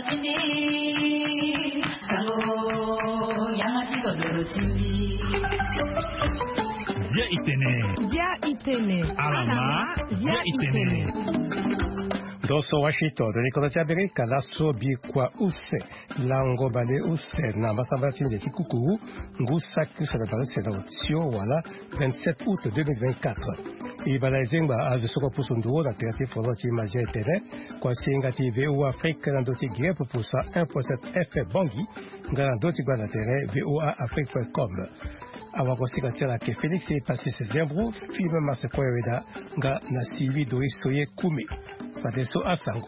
Alama ya itene. Doso Washington, Nicola America, la sobi kwa use, lango bale use, na masambati njeti kuku, ngusa kusa na bale sedotio, wala, 27 août 2024. Ibala zengba azu soko pusunduo na tegati folochi maje tene, kwa singati VO Afrique na doti gie pupusa 1.7 F bongi, ngana doti gwa na tere VOA Afrique.com. Awakosika tela ke Felix e pasi se zembro, filme masekoyeda, nga na sivi do istoye kume. Pateso asango.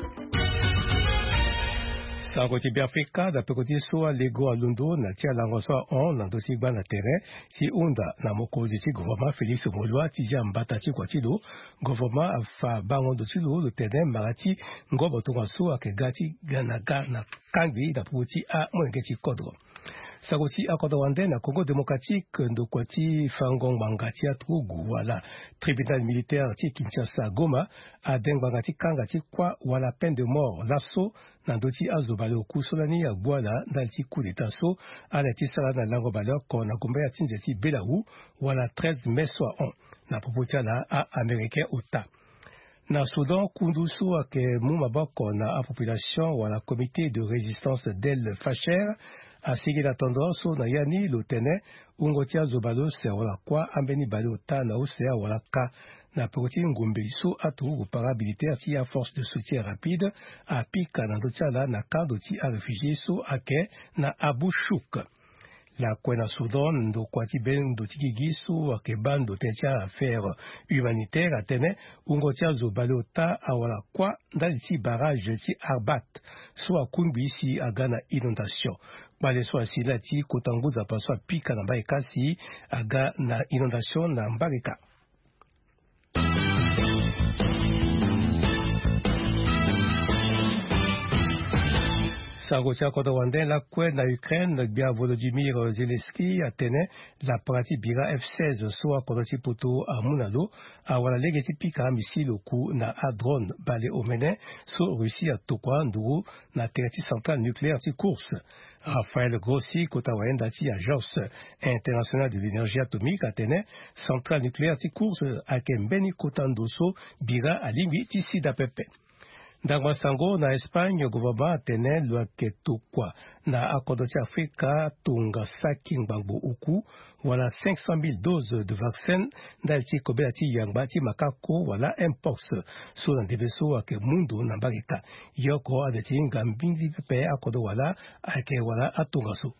Sango ti Afrika da pekoti soa lego alundo na tia lango soa on na dosi gba na terrain si unda na mokozi ti gouvernement Félix Molwa ti mbata ti kwa ti lo gouvernement afa bango do ti lo le terrain marati ngobo to soa ke gati gana kangi da puti a monenge ti kodro. Sagoti akodo wande na Congo démocratique ndo kwati fangong bangati atrugu wala tribunal militaire ti Kinshasa Goma adeng bangati kangati kwa wala peine de mort lasso na doti azobale okusolani ya bwala ndalti coup d'état so ala ti sala na lango baleur ko na gombe ya tinze ti Belau wala 13 mai soit on na propotia la a américain ota. Na Soudan, kundusu ake mumaboko na a population wala comité de résistance d'El Fasher a sigi la tendance na yani lotene ungotia zobalo se wala kwa ambeni balo ta na osea wala ka na proti ngumbe so atu parabilité ati a force de soutien rapide a pika na dotia la na ka doti a réfugié so ake na Abu Shouk. La kwena Soudan ndo kwati ben do tikigi so akeban do tentia affaire humanitaire atene ungotia zo balota awala kwa ndali ti barrage ti Arbat so akunbi si agana inondation bale so asila ti kotanguza paso pika na baekasi aga na inondation na mbarika. Sango tia kodo wande la kwe na Ukraine bia Volodymyr Zelensky atene la parati bira F16 so kodo ti poto a munalo a wala lege ti pika misilo ku na a drone bale omene so Russie atokwa nduru na terati centrale nucléaire ti course. Raphaël Grossi kota waenda ti agence internationale de l'énergie atomique atene centrale nucléaire ti course akembeni kota ndoso bira alimbi ti sida pepe. Ndangwa sango na Espagne gouvernement atene luake tukwa na akodo ti Afrika tunga saki ngbangbo uku wala 500,000 doses de vaccin ndali ti kobela ti yangba ti makako wala mpox so na ndebe so ake mundu na mbarika yoko ade ti ngambingi pepe akodo wala ake wala atunga so.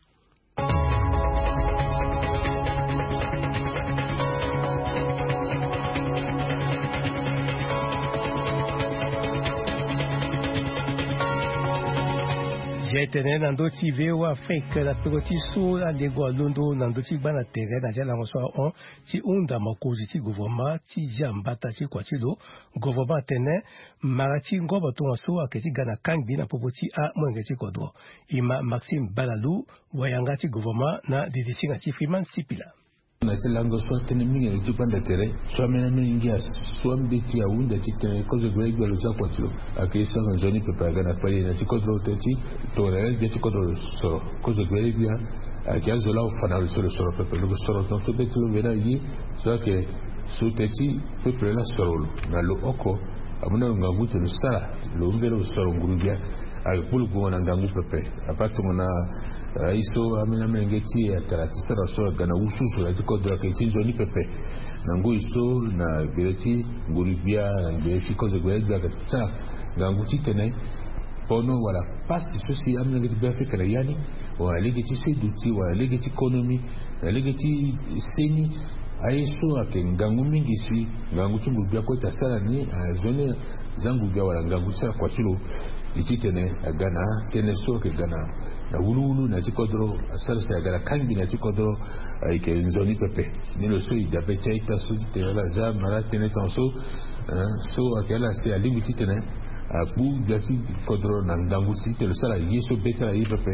Jetene nando ti VOA Afrique la pekoti so la lego alundo nando ti bana tere na jala ngoso on ti unda makozi ti gouvernement ti jambata ti kwa ti lo gouvernement tene marati ngobo to so aketi gana kangbi na popoti a mwenge ti kodro ima Maxime Balalu wayanga ti gouvernement na division ti Freeman Sipila. Na lango so tene mingi ti banda tere so mena mingi as so mbeti ya unda ti tene kozo grego lo za kwatlo akisa na zoni pepa gana pali na ti kodro teti to re bi ti kodro so kozo grego ya akiazo la ufana so pepa lo so to so beti lo vera yi so ke so teti pepa la so na lo oko amuna ngabuto lo sala lo ngero so ngurubia alipulu kuona ngangu pepe apatu mona iso amina mengeti ya taratista raso gana ususu la kodra ke tinzo ni pepe nangu iso na bireti nguribia na bireti koze gwelga katsa ngangu titene pono wala pasi sosi amina ngeti Afrika na yani wa legeti seduti wa legeti economy na legeti seni aiso ake ngangu mingi si ngangu chungu bia ko tasala ni zone zangu bia wala ngangu tsara kwa chilo ititene agana tene so ke gana na wulu na tikodro asala sa agana kangi na tikodro ike nzoni pepe nilo so idabe chaita so tene la za mara tene tanso so akela se alimiti tene abu biati kodro na ngangu si tele sala yeso betara ipepe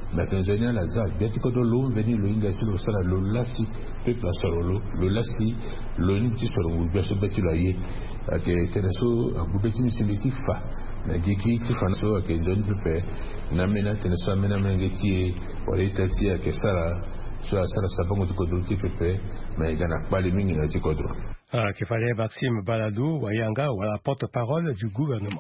mais Tanzania la za biati ko do lo veni lo inga si lo sala lo lasi pe plasolo lo lasi lo ni ti so lo bi so beti lo ye ake teneso abubeti ni simiki fa na giki ti fanso ake zoni pepe na mena teneso mena mengeti ore tati ake sala so sala sabango ti kodro ti pepe mais gana pali mingi na ti kodro qui fallait Maxime Baladou Wayanga ou la porte-parole du gouvernement.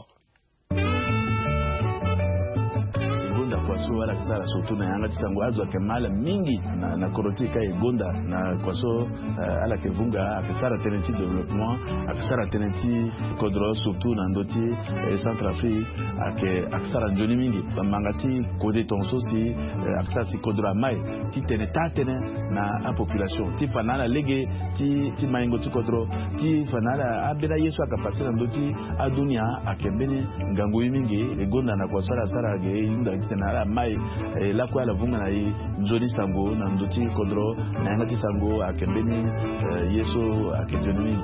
Kwaso wala kisara sotu na yanga tisango azo akemala mingi na korotika egonda na kwaso ala kevunga akisara tenenti development akisara tenenti kodro surtout na ndoti Centrafrique akisara njoni mingi mangati kode tonso si akisara si kodro mai ti tene tatene na population ti fanala lege ti maingo ti kodro ti fanala abela yesu akapasira ndoti adunia akembeni ngangu mingi egonda na kwaso ala sara ge inda kitena mai la kwa la vunga na njoni sango na ndoti kodro na ngati sango akembeni yeso akejoni.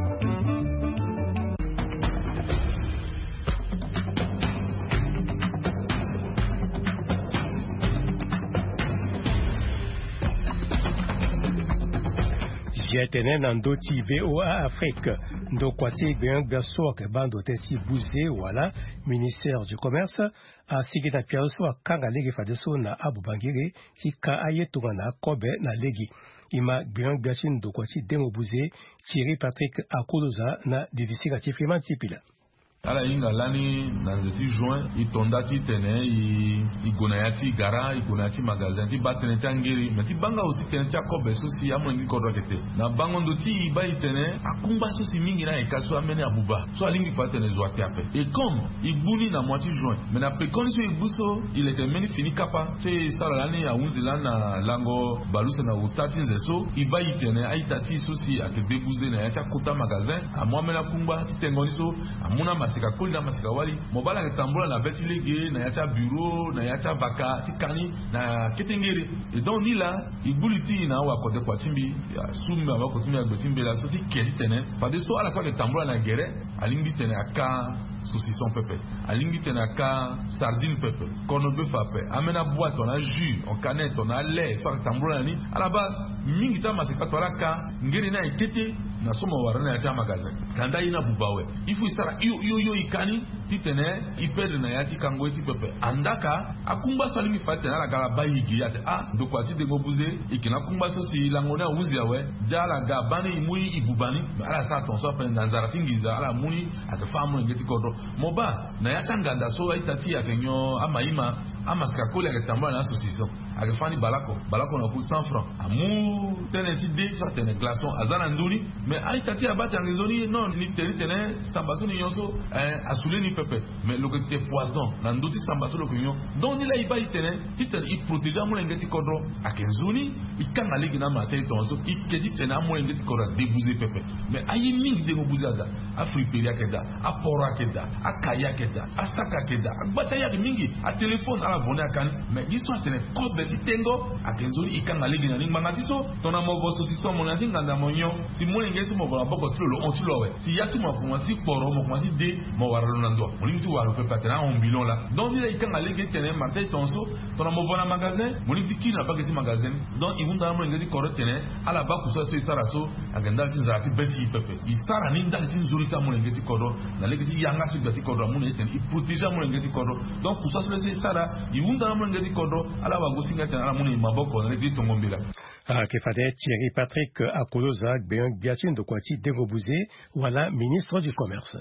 Jetene nandoti VOA Afrique ndo kwati gbeyan gaso ke bando teti buze wala ministère du commerce a sigina piaso akanga legi fadeso na abubangire ki ka ayetunga na kobe na legi ima gbeyan gashin ndo kwati demo buze Thierry Patrick Akoloza na didisika tifima tipila ala inga lani na nzeti juin itondati tene igonayati gara igonayati magazin ti batene tangiri meti banga aussi tene tia kobe sosi amongi kodro kete na bango ndoti iba itene akumba sosi mingi na ekaso amene abuba so alingi patene zoati ape et comme igbuni na moitié juin mais na pekoni so igbuso il était meni fini kapa te sala lani ya unzila na lango balusa na utati nzeso iba itene aitati sosi akebebuze na yatia kota magazin amwamela kumba titengoni so amuna masika kuli na masika wali mobala ketambula na beti lege na yacha bureau na yacha vaka tikani na ketengere et donc ni la ibuliti na wa kote kwa timbi ya sumi wa kotumia gbetimbe la soti kedi tene fade so ala so ketambula na gere alingi tene aka saucisson pepe alingi tene aka sardine pepe corned pepe amena boîte on a jus on canette on a lait so ketambula ni ala ba mingi ta masika to alaka ngeri na ekete na soma warana ya chama magasin kanda ina bubawe ifu isara yo ikani titene ipede na yati kango eti pepe andaka akumba so limi fate na la gala bayigi yate ndo kwati de ngobuze ikina kumba so si langona uzi yawe jala gabani imui ibubani ala sa tonso pa ndanzara tingiza ala muni akafamu ngeti kodo moba na yata nganda so itati ya kenyo amaima amaska kole akatambula na saucisson akafani balako na ku 100 francs amu tenenti de so tene glaçon azana nduni mais aitati abati angezoni non ni tene sambaso ni yonso asule ni pepe mais le côté poison na ndoti sambaso lo kunyo donc ni la iba itene titene i protéger amu ngeti kodro akenzuni ikanga legi na mate tonso ikedi tene amu ngeti kodro débuser pepe mais ayi mingi de ngobuza da afriperia keda apora keda akaya keda asaka keda agbata ya mingi a téléphone ala bone akani mais histoire tene code beti tengo akenzuni ikanga legi na nganga tiso tona mobo saucisson mon ndinga na monyo si mo ngeti mo bola boko tilo on tilo we si yati mo ko si poro mo ko si de mo waralo na ndo mo limti waro pe patena on bilon la donc il ikanga legi tene marté tonso tona mo bona magasin mo limti kina ba kiti magasin donc ibunda mo ngeti koro tene ala ba ku so so saraso agenda tinzati beti pepe isara ni ndali tinzurita mo ngeti koro na legi yanga su beti koro mo ngeti i protéger mo ngeti koro donc ku so so sara ibunda mo ngeti koro ala ba gosinga tene ala mo ni maboko na legi tongombila qui fallait Thierry Patrick Akoloza Gbeyan Biatin de Kwati Degobuze voilà ministre du commerce.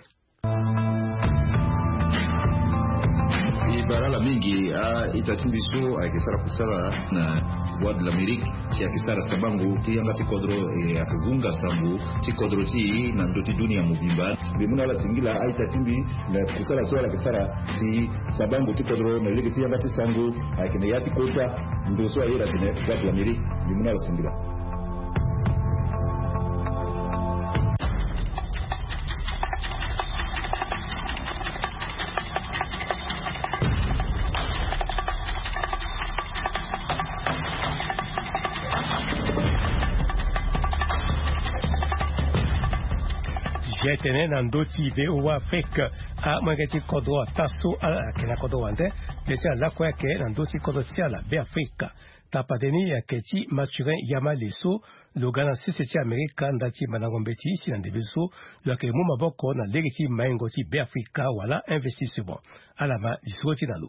Barala mingi itatimbiso akisara kusala na Voix de l'Amérique si akisara sabangu ti yanga ti kodro akuvunga sambu ti kodro ti na ndoti dunia mubimba bimuna la singila itatimbi na kusala swala kisara si sabangu ti kodro na ligi ti yanga ti sangu akine yati kota ndo so ayira tine Voix de l'Amérique bimuna la singila. Yetene nandoti VOA Afrique a mwangeti kodro taso ala kena kodro wande pesa la kweke nandoti kodro tiala be Afrique tapadeni ya keti maturin yama leso logana siseti Amerika ndati manangombeti sinandebeso lake muma boko na legiti maingoti be Afrique wala investissement alama disoti nalo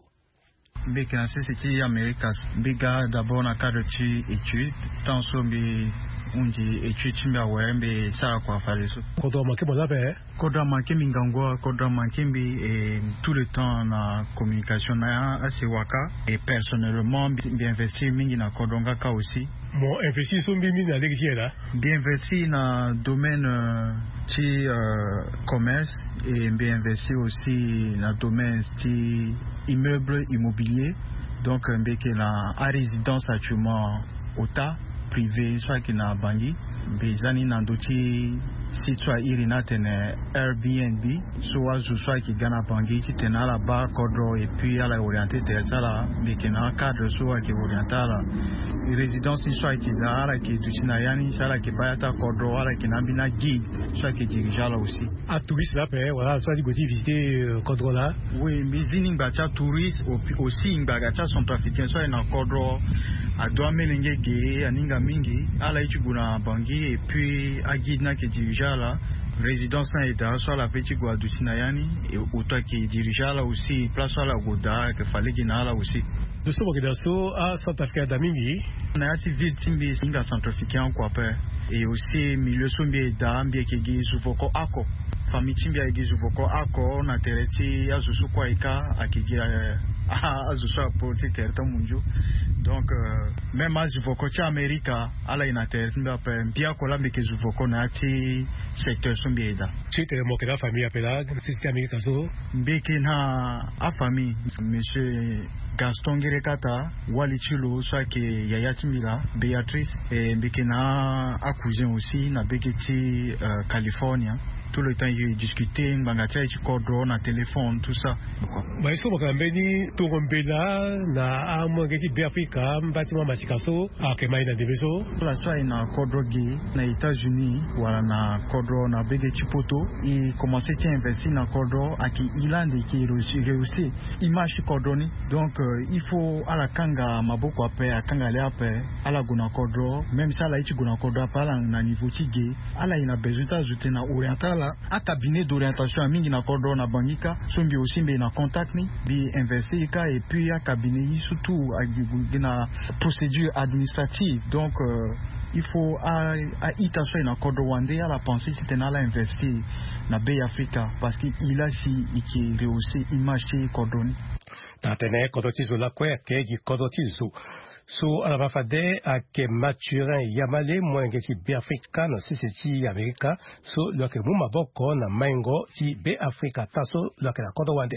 Mbeke na siseti Amerika biga d'abord na cadre tu étude tant sombi unji étude chimba wembe sara kwa faleso kodro manke monabe kodro manke mingangwa kodro manke mbi tout le temps na communication na assez waka et personnellement bien investi mingi na kodro ngaka aussi mon investi so mbi na legiti là bien investi na domaine ti commerce et bien investi aussi na domaine ti immeuble immobilier donc mbeke na à résidence actuellement ota privé soit qui na bangi bezani na ndoti sitwa iri na tene Airbnb soit qui gana bangi qui tena la bar kodro et puis à la orienté tertala mbeke na cadre soit qui orientala résidence soit qui dara qui dutina yani sala qui bayata kodro ala qui nambina guide soit qui dirige là aussi à touriste là voilà soit dit visiter kodro là oui bizini bacha touriste aussi ngagacha son trafiquant soit na kodro a doa melenge ge aninga mingi ala ichiguna bangi et puis a guide na qui dirige là résidence na eda soit la petite guadutina yani et auto qui dirige là aussi place la goda que fallait gina là aussi de ce que à Centrafrique d'Amingi na ati ville timbi singa centrafricain quoi peur et aussi milieu sombi da mbie qui gizu voko ako famille timbi a gizu voko ako na tereti azusu kwa ika akigira azusu apoti tereta munju donc même azu voko cha America ala ina tereti mba pe mbia kola mbike zu voko na ati secteur sombi da c'était mo que la famille appela c'est America so mbike na a famille monsieur Gaston Gerekata wali chilo soit que Yaya Timila Beatrice et mbekena a cousin aussi na Begeti California tout le temps j'ai discuté bangatia et kodro na téléphone tout ça ba iso bakambeni to ngombela na amwangeti be Africa mbatima masikaso akemai na debeso la soit na kodro gi na États-Unis wala na kodro na Begeti poto et commencer à investir na kodro aki Irlande qui réussi image kodro ni donc il faut à la kanga maboko ape akanga le ape ala guna kodro même ça la ichi guna kodro pala na niveau tigé ala ina besoin d'ajouter na oriental a cabinet d'orientation mingi na kodro na bangika sombi aussi mbe na contact ni bi investir ka et puis a cabinet surtout a na procédure administrative donc il faut à itasho na kodro wande à la pensée c'était na la investir na Bay Africa parce qu'il a si qui réussi image kodro ni tatene kodotizo la kwe keji kodotizo so alabafade ake maturin yamale mwengeti be Africa na siseti Amerika so loke muma boko na maingo ti be Africa taso loke na kodo wande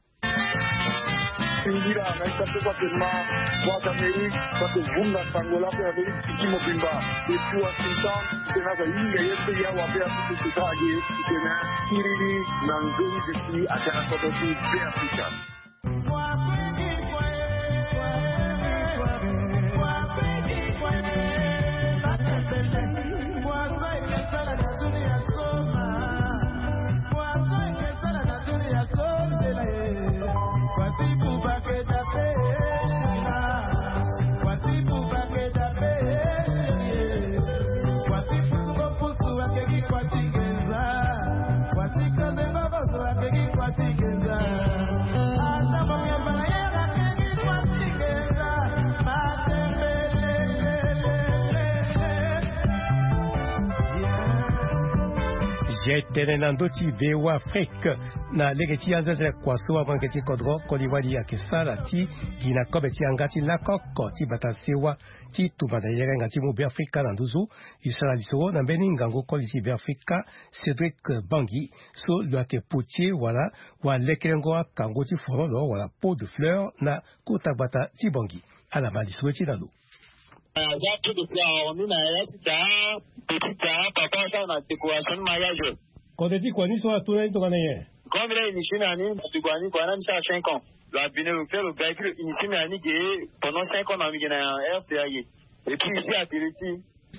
Ingira na ikatoka tena kwa Amerika kwa kuvunga sangola kwa Amerika kimo bimba kwa Washington tena za inga yetu ya wapea kutukaje tena kiriri na ngoi disi atana kodo ti be Africa Tenenando ti VOA Afrique na legeti anzeze kwa soa mwangeti kodro koliwadi ya kesala ti gina kobe ti angati la koko ti batasewa ti tumada yere ngati mu be Africa na nduzu isala liso na beni ngango koli ti be Africa Cedric Bangi so loake potier wala wa lekelengo kango ti forolo wala pot de fleurs na kota bata ti Bangi ala maliso ti lalo Zaki de fleurs on a là petit papa ça on a décoration de mariage. Quand tu dis quoi ni soit tout le temps gagné. Comme là initié nani tu gagnes quoi même ça 5 ans. La bine le faire le véhicule initié nani pendant 5 ans on a mis na RCA. Et puis ici à Tiriti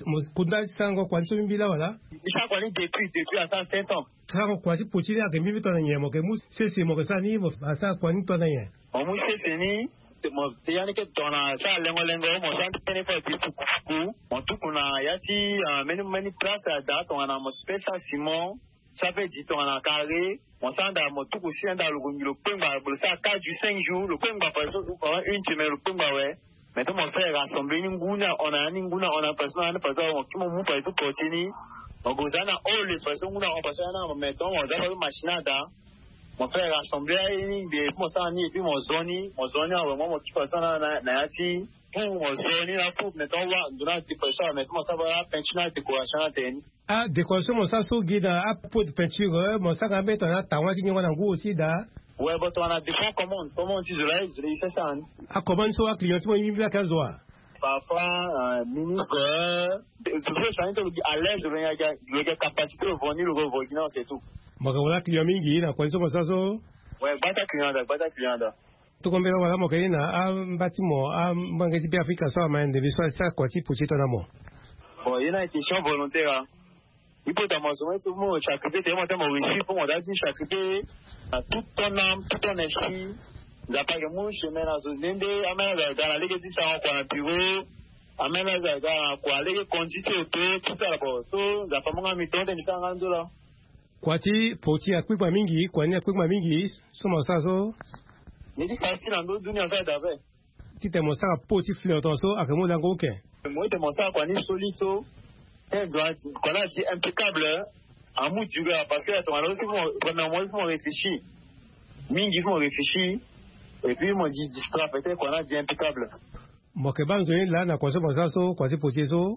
kunda sango kwanso mbila wala isa kwa ni détruit à 105 ans trako kwaji pochili ake mimi tona nyemo ke mu sese mo ke sani mo asa kwani tona nye o mu sese ni mo yani ke tona sa lengo mo san tene fa ti fuku mo tukuna yati many place da tona mo spesa simon ça fait dit tona carré mon sang dans mon tout aussi dans le pemba ça 4 du 5 jours le pemba par exemple une semaine le pemba ouais maintenant mon frère rassembler ninguna on a personne qui m'ont fait tout continue on gozana all les personnes on passe na maintenant on a une machine là mon frère rassembler des mon sang ni et puis mon zone vraiment mon qui passe na yati pour mon zone là pour maintenant on a des personnes maintenant ça va peinture décoration là décoration mon ça so guide à pour peinture mon ça quand mettre na tawa qui ngwana ngu aussi da ouais bon on a des fonds comment on dit il fait ça comment so a client mo yimi la kazoa parfois ministre toujours ça à l'aise de capacité de venir le revenir c'est tout mo ka client mingi na kwa so mo ça so ouais bata client tukombela wala mo kaina batimo mbangeti pe Afrika so maende biso ça kwa ti pochito na mo bon il y a une question volontaire il faut t'amasser tout le monde chaque pays tellement réussi pour moi d'aller chaque pays tout ton âme tout ton esprit d'après moi chemin à zone amena dans la ligue dit ça on a bureau amena dans quoi les conditions tout ça là so d'après moi mi tonde mi sanga ndola kwati poti akwikwa mingi kwani akwikwa mingi soma sazo ni di kasi na ndo dunia za dabe tite mo saka poti fleur tonso akamo dango ke moi de mo saka kwani solito c'est droit qu'on a dit impeccable en mou du gars parce que on a aussi vraiment il faut réfléchir mingi faut réfléchir et puis moi dit distrait peut-être qu'on a dit impeccable mo ke banzo là na kwaso masaso kwasi poti so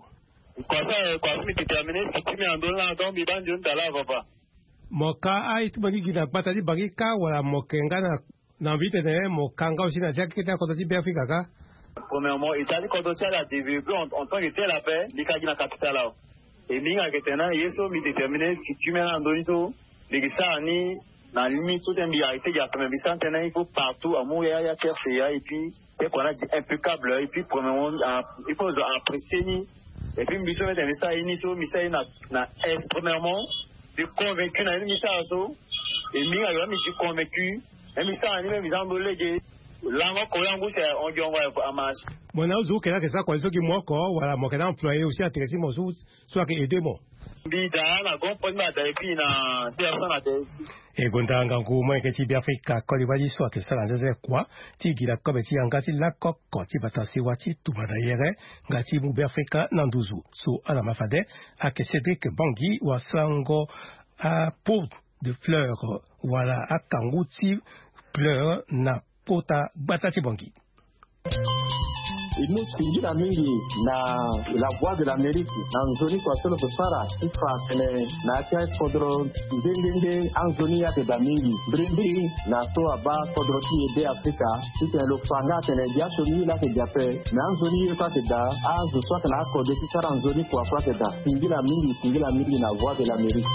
quoi mi déterminé si tu mets en dollar donc mi banjo ndala papa mo ka ai tu bagi gina patali bagi ka wala mo kenga na vite ne mo kanga aussi na jaki ta ko ti be Afrika ka premièrement Italie quand on a développé en tant que tel la paix l'Italie la capitale là et minga que tena yeso mi déterminé si tu mets en dollar les ça ni na limite tout un biarité il y a quand même tena il faut partout amour ya terre et puis c'est qu'on a dit impeccable et puis premièrement il faut apprécier ni et puis biso mettre ça iniso mi ça na premièrement de convaincu na ni ça so et minga yo mi convaincu et mi ça ni mi zambo lege lango koyangu c'est on dit on va amash mona uzu kela ke sa kwa so ki moko wala mo kela employé aussi intéressé mo soit que aider mo bida na comprendre ma depuis na personne à e gondanga nguma ke ti bi Afrika ko li bali soit que ça la zeze kwa ti gila ko be ti angati la kokko ti batasi wati tu bana yere ngati mu bi Afrika na nduzu so ala mafade a ke Cédric Bangui wa sango a pot de fleurs wala a kanguti fleurs na pota batati Bangui. Inusingira mingi na la voix de l'Amérique anzoni kwa solo kusara ifa kene na tia kodro ndenge anzoni ya de mingi brindi na so aba kodro ti ede Afrika tite lo fanga kene dia somi la ke jape na anzoni kwa te da azu so kana ko de ti sara anzoni kwa te da singira mingi na voix de l'Amérique.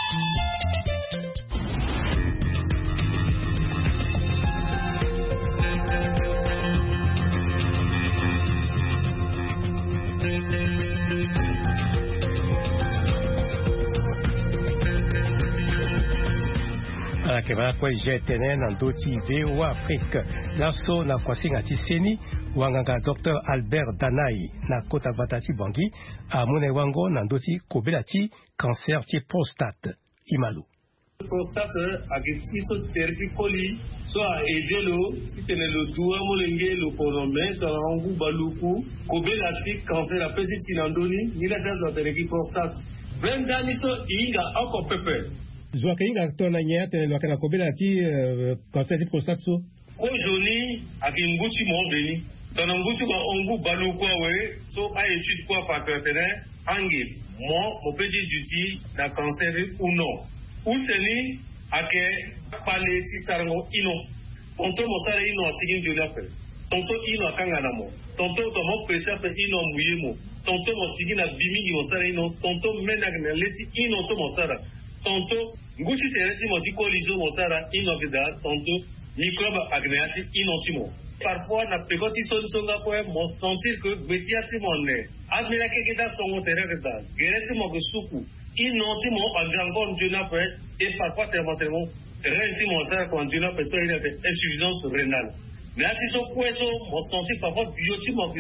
ke ba kwa jetene na ndoti VOA Afrique laso na kwasinga tiseni wanganga Dr Albert Danai na kota batati Bangui amune wango na ndoti kobelati cancer ti prostate imalu prostate akiso terfikoli so aider lo titenelo duwa molenge lo konombe tangu baluku kobelati cancer apesi tinandoni ni la tesa tereki prostate brenda niso inga oko pepe Zwa kainga tona nyate lo kana kobela ti cancer de prostate so ojoni akinguchi mo beni tananguchi ko ongu balu ko we so a étude ko par terrain angi mo peji duty na cancer ou non ou seni ake pale ti sarango ino tonto mo sare ino asigin jona pe tonto ino akanga na mo tonto to mo pressure pe ino muyemo tonto mo sigina bimi mo sare ino tonto mena na leti ino so mo sara tonto nguchi tereti mo ti kolizo mo sara ino vida tonto microbe agneati ino timo parfois na pekoti songa ko mo sentir que betia ti monne admira ke kita songo tere kita gereti mo suku inoti mo agangon dina pe et parfois tellement renti mo sa continue pe so il avait insuffisance rénale mais ati so kweso mo sentir parfois bioti mo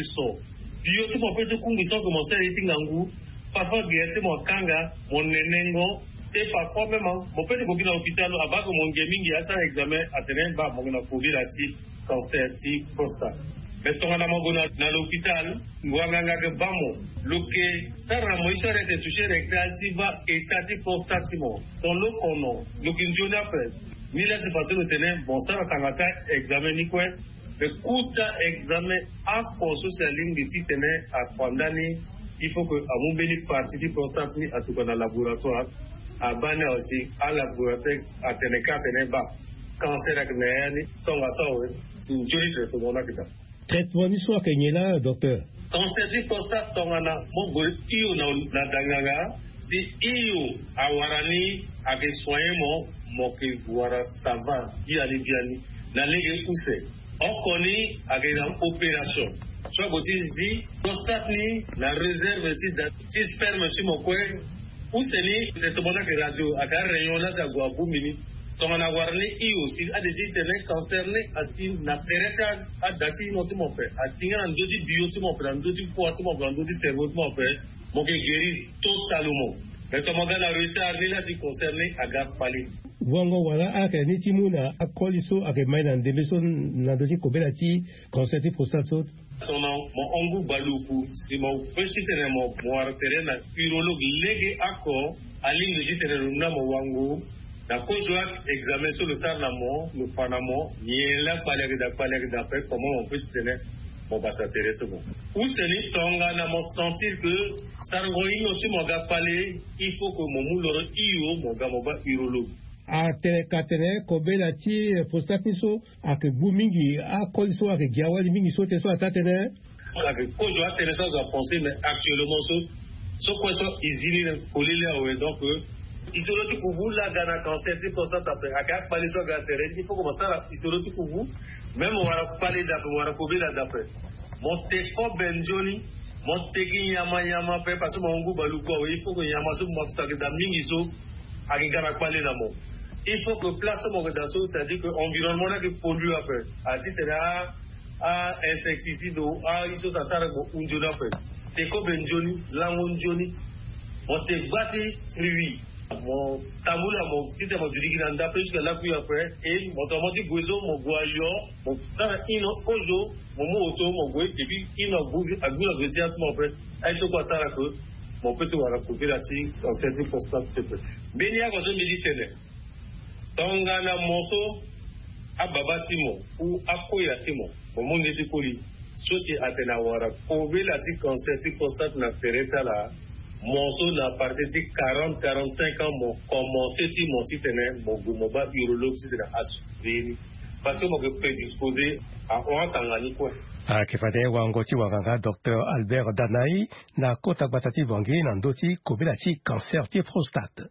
pe to kungi so ko mo sa itingangu parfois gereti mo kanga mo nenengo et parfois même mon père ko bina hôpital aba ko mon gaming ya sa examen atenen ba mo na covid ati cancer ti prostate mais ton na mo na l'hôpital ngwanga ke bamo loke sara mo isore te toucher rectal ti va etati prostate mo ton lo kono loke njona pe ni la se passer le tenen bon sara tangata examen ni quoi le kuta examen a poso sa ligne ti tenen a condamner il faut que a mon béni partie ti prostate ni a tout dans laboratoire abana aussi à laboratoire à teneka cancer ak nayani tonga sawe sin jori traitement na kita traitement ni so kenyela docteur cancer di prostate tonga na mo gori iyo na danganga si iyo awarani ake soyemo mo ke wara sava diali biani na lege use okoni ake na opération so gotizi prostate ni na réserve ti sperme ti mo kwe useni traitement na radio aka rayon na ta gwa bumini tongana warni iyo si adedi tene cancer ne asi na tereta adati no ti mo pe asinga ndoti bio ti mo pe ndoti fo ti mo pe ndoti cerveau ti mo pe mo ke guérir totalement mais to mo ga na retard ni la si concerné aga pali wango wala ake ni ti muna akoliso ake mai na ndembeso na ndoti kobela ti cancer ti prostate so tono mo ongu baluku si mo pesite ne mo war terena urologue lege ako ali le terena na mo wangu na kojoa examen sur le sarnamo le fanamo yela palek da pe comment on peut tenir mon batatere tout bon ou seni tonga na mo sentir que sargo ino ti mo ga pale il faut que mo muloro iyo mo ga mo ba urologue a te katene kobela ti prostate so ak gumingi a koliso ak giawali mingi so te so atatene ak kojoa tene so za penser mais actuellement so quoi so izini kolile awe donc isoloti kuvu la gana cancer ti prostate après aka pali so ga tere il faut commencer à isoloti kuvu même on va parler d'après on va kobela d'après monte ko benjoni monte ki yama pe parce que mon ngu baluko il faut que yama so mo sta ga mingi so ak gana pali na mo il faut que place mon redasso c'est-à-dire que environnement qui pollue après à titre à insecticide à iso ça sara go unjona après te ko benjoni langonjoni monte bati fruit mon tamula mon tite mon juri qui nda jusqu'à la pluie après et mon tomati gozo mon goyo mon ça ino ojo mon moto mon goy et puis ino bugi agula de théâtre mon après ai to quoi ça là que mon petit wala couper la ti dans cette prostate benia go zo méditerranée tonga na moso ababatimo ou akoyatimo mon monde de poli soci atena wara kobe la ti cancer ti prostate na tereta la monso na parti ti 40-45 ans mo commencé ti mon ti tene mo go ba urologue ti na asubiri parce que mo ke prédisposé à ontangani quoi akifade wango ti wanganga docteur Albert Danaï na kota batati vangi na ndoti kobela ti cancer ti prostate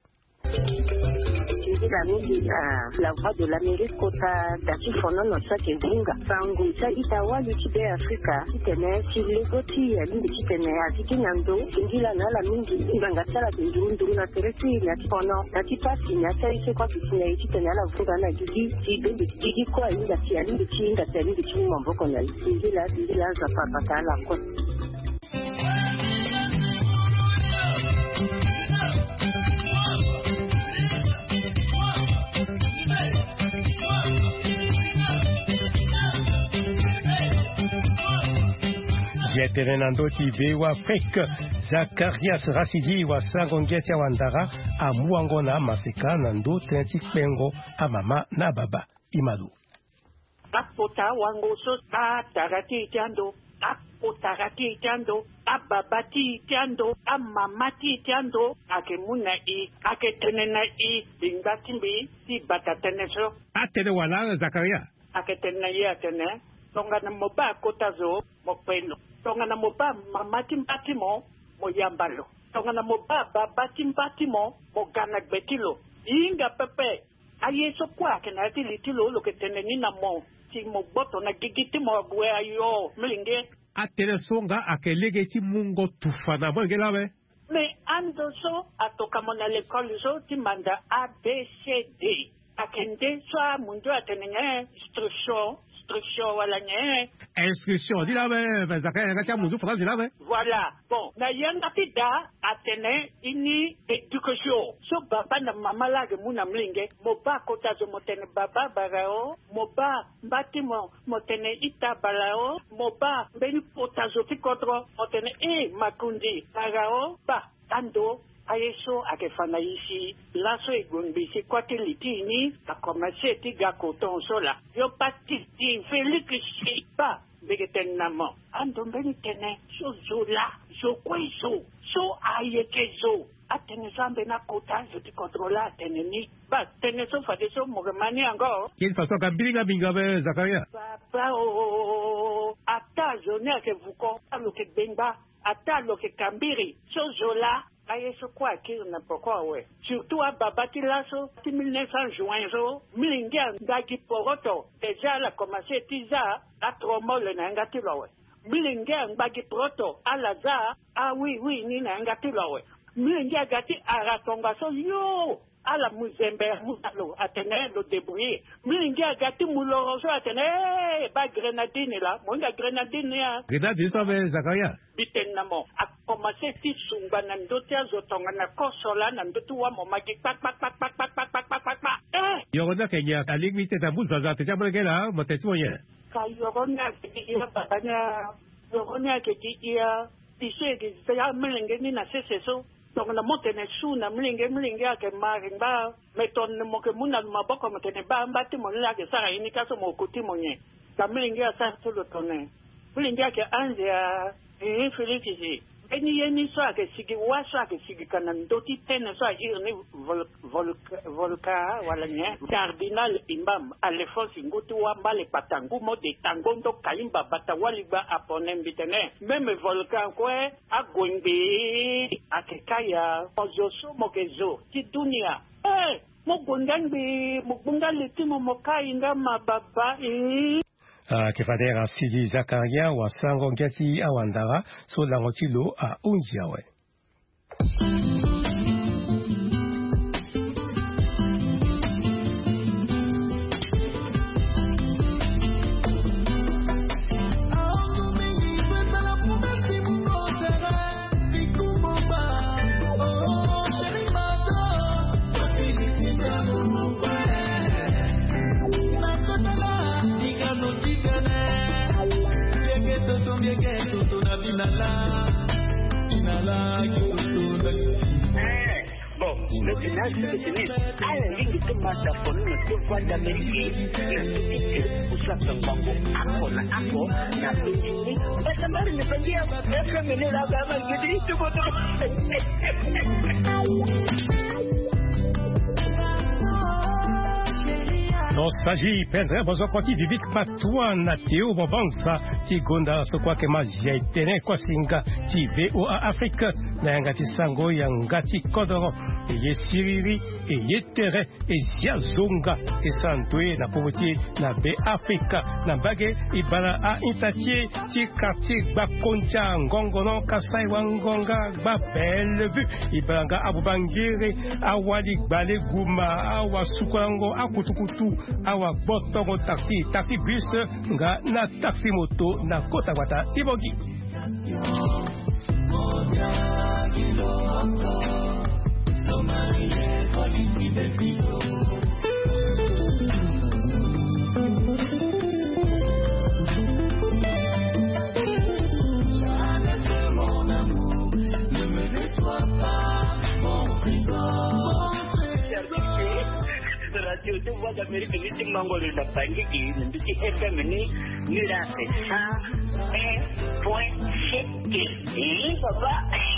la voix de l'Amérique kota dati fono no sa kezinga sangu sa itawa lutibe Afrika kitene chilegoti ya lindi kitene atiki nyando ingila na la mingi nganga sala ndundu na tereti na fono dati pasi na sa ise kwa kitene kitene ala vuga na gigi kwa inda ti alindi chinda tali chi mamboko na ingila za papa kala kwa Yeterenando ti bewa Afrique Zacharias Rasidi wa sangongetia wandara amuangona maseka nando tenti pengo amama na baba imalu apota wangoso tarati tiando apotarati tiando ababati tiando amamati tiando akemuna I aketenena I bingatimbi si batateneso atene wala Zakaria aketena yatene tonga na moba kotazo mopeno tonga na moba mamati mpatimo moyambalo tonga na moba babati mpatimo mogana betilo inga pepe ayeso kwa kana ti litilo lo ke teneni na mo ti mo boto na gigiti mo bwe ayo mlinge atele songa akelege ti mungo tufana mo ngela we me ando so atoka mona l'école so ti manda ABCD akende so munjo atenenge instruction wala nye inscription di la we zakaya ngati munzo fala di la we voilà bon na yanga ti da atene ini education so baba na mama la ge muna mlinge mo ba kota zo motene baba barao mo ba mbati mo motene ita barao mo ba beni kota zo ti kodro motene makundi barao ba ando ayeso akefana ici laso egombisi kwake litini akomase ti gakoton sola yo patiti felix shipa begetenamo ando mbeni tene so zola so kweso so ayekezo atene sambe na kota zo ti kontrola atene ni ba tene so fade so mogemani ango quelle façon kambiringa binga be Zakaria papa ata zone akevuko alo ke benga ata lo ke kambiri so zola ayeso kwa kiri na pokwa we surtout a babati laso ti 1900 juin zo milingia ndaki poroto deja la commencé tiza a tromole na ngati lowe milingia mbagi proto ala za oui ni na ngati lowe milingia gati aratonga so yo ala muzembe mutalo atene lo débrouiller milingia gati muloro so atene ba grenadine la monga grenadine ya grenadine so be Zakaria bitenamo a commencé ti sumba na ndote azotonga na kosola na ndote wa momagi pak yorona kenya alimite tabuza za te jamregela motetsoye ka yorona ki ya babanya yorona ki ya tisege ya mlenge ni na seseso tonga na motene su na mlenge ake marimba meton mo ke muna maboko motene ba mbati mo la ke sara ini kaso mo kuti monye ka mlenge asa solo tone mlenge ake anje ya Felix eni yeni so ake sigi waso ake sigi kana ndoti tene so irni volka wala nye cardinal imam alefonsi ngutu wa mbale patangu mo de tangondo kalimba batawali ba apone mbitene meme volka kwe agwende ake kaya ozoso mokezo ti dunia mo gondangbi mo gongali timo mo kainga mababa Kefadera Sidi Zakaria wa Sango Ngati Awandara so langotilo a Unjiawe. Bon, le final c'est que à la ligne de Mata pour nous voix d'Amérique pour ça son bango ako na petit mais ça m'a ne pas dire être mené là bas je dis tout Nostalgie pendre bozo koti vivik patwa na teo bobansa ti gonda so kwa ke magia itene kwa singa ti VOA Afrique na ngati sango ya ngati kodoro ye siriri ye tere ya zonga santwe na povoti na be Africa na bage ibala a intatie ti quartier bakonja ngongono kasai wangonga ba belle vue ibanga abubangire awali bale guma awa sukwango akutukutu awa botongo taxi bus nga na taxi moto na kota wata tibogi Radio de Voix d'Amérique ni mangolo da pangiki ndi FM ni la pesa papa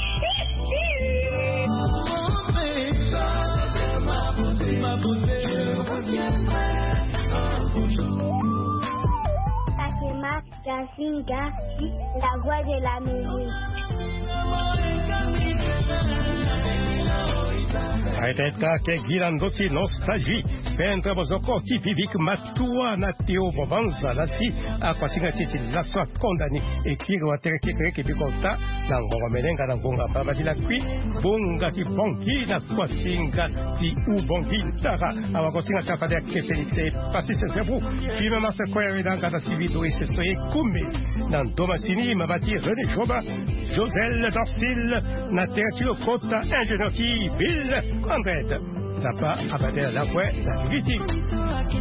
Takema Jazinga, la voix de l'Amérique. Aiteka ke girandoti nostalgie pentra bozokoti vivik matua na teo bovanza lasi akwasinga titi laswa kondani ekiri wa tereke bikota na ngonga melenga na ngonga babadi la kwi bunga ti bonki na kwasinga ti ubonki tara awakosinga chakade ke Felix pasise sebu fima masa kwere danga da civido ese soye kume na ndoma sini mabati René Joba Josel Dorsil na tertio kota ingénieur Bill Andred Sapa abader la voix la critique